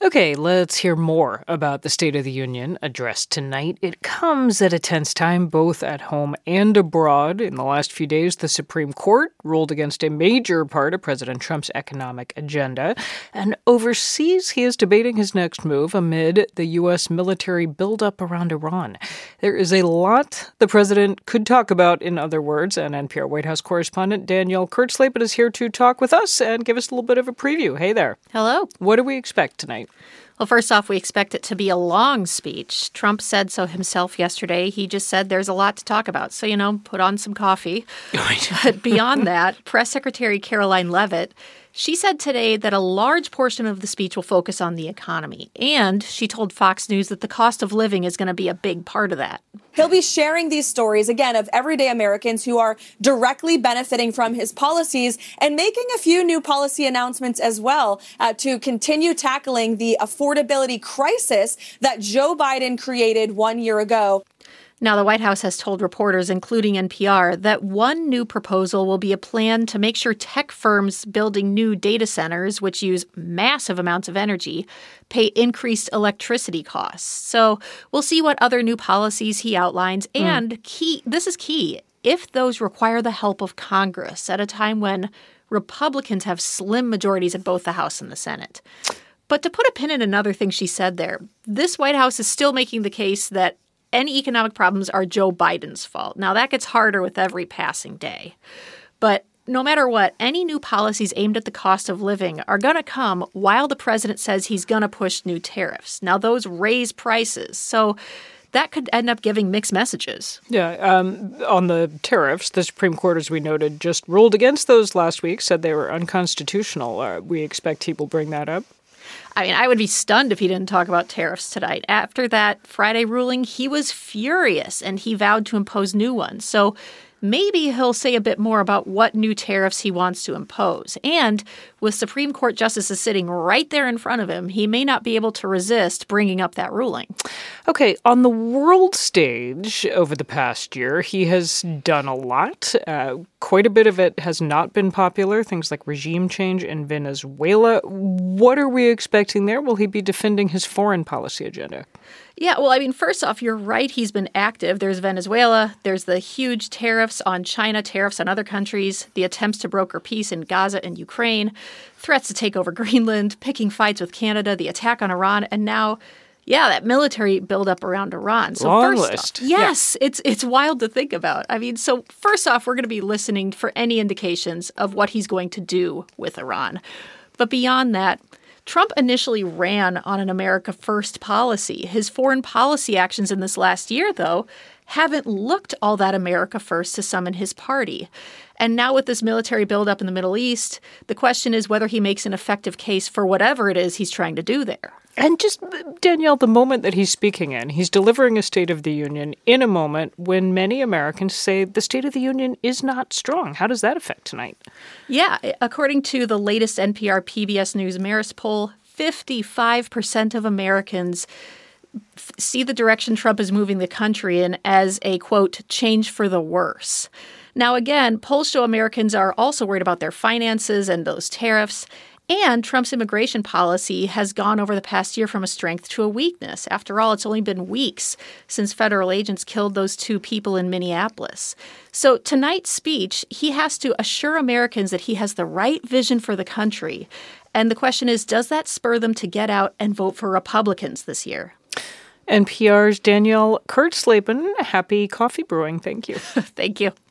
Okay, let's hear more about the State of the Union address tonight. It comes at a tense time both at home and abroad. In the last few days, the Supreme Court ruled against a major part of President Trump's economic agenda. And overseas, he is debating his next move amid the U.S. military buildup around Iran. There is a lot the president could talk about, in other words, and NPR White House correspondent Danielle Kurtzleben is here to talk with us and give us a little bit of a preview. Hey there. Hello. What do we expect tonight? Well, first off, we expect it to be a long speech. Trump said so himself yesterday. He just said there's a lot to talk about. So, put on some coffee. But beyond that, Press Secretary Karoline Leavitt, she said today that a large portion of the speech will focus on the economy. And she told Fox News that the cost of living is going to be a big part of that. He'll be sharing these stories, again, of everyday Americans who are directly benefiting from his policies and making a few new policy announcements as well to continue tackling the affordability crisis that Joe Biden created 1 year ago. Now, the White House has told reporters, including NPR, that one new proposal will be a plan to make sure tech firms building new data centers, which use massive amounts of energy, pay increased electricity costs. So we'll see what other new policies he outlines. And this is key, if those require the help of Congress at a time when Republicans have slim majorities in both the House and the Senate. But to put a pin in another thing she said there, this White House is still making the case that any economic problems are Joe Biden's fault. Now, that gets harder with every passing day. But no matter what, any new policies aimed at the cost of living are going to come while the president says he's going to push new tariffs. Now, those raise prices. So that could end up giving mixed messages. Yeah. On the tariffs, the Supreme Court, as we noted, just ruled against those last week, said they were unconstitutional. We expect he will bring that up. I would be stunned if he didn't talk about tariffs tonight. After that Friday ruling, he was furious and he vowed to impose new ones. So maybe he'll say a bit more about what new tariffs he wants to impose. And with Supreme Court justices sitting right there in front of him, he may not be able to resist bringing up that ruling. Okay, on the world stage over the past year, he has done a lot. Quite a bit of it has not been popular, things like regime change in Venezuela. What are we expecting there? Will he be defending his foreign policy agenda? Yeah, well, first off, you're right. He's been active. There's Venezuela. There's the huge tariffs on China, tariffs on other countries, the attempts to broker peace in Gaza and Ukraine, threats to take over Greenland, picking fights with Canada, the attack on Iran, and now, that military buildup around Iran. So long list. Yes, yeah. It's wild to think about. So first off, we're going to be listening for any indications of what he's going to do with Iran. But beyond that, Trump initially ran on an America First policy. His foreign policy actions in this last year, though, haven't looked all that America First to some in his party. And now with this military buildup in the Middle East, the question is whether he makes an effective case for whatever it is he's trying to do there. And just, Danielle, the moment that he's speaking in, he's delivering a State of the Union in a moment when many Americans say the State of the Union is not strong. How does that affect tonight? Yeah, according to the latest NPR PBS News Marist poll, 55% of Americans see the direction Trump is moving the country in as a, quote, change for the worse. Now, again, polls show Americans are also worried about their finances and those tariffs. And Trump's immigration policy has gone over the past year from a strength to a weakness. After all, it's only been weeks since federal agents killed those two people in Minneapolis. So tonight's speech, he has to assure Americans that he has the right vision for the country. And the question is, does that spur them to get out and vote for Republicans this year? NPR's Danielle Kurtzleben, happy coffee brewing. Thank you. Thank you.